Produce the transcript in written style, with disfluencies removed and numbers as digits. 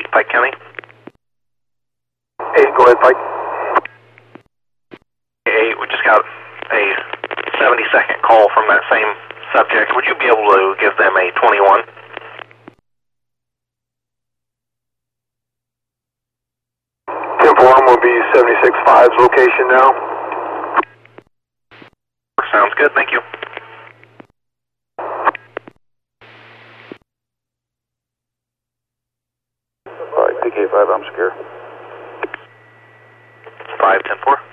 Pike County. Hey, go ahead, Pike. Hey, we just got a 70-second call from that same subject. Would you be able to give them a 21? Temple will be 76-5's location now. Sounds good, thank you. Alright, PK5, I'm secure. 5-10-4.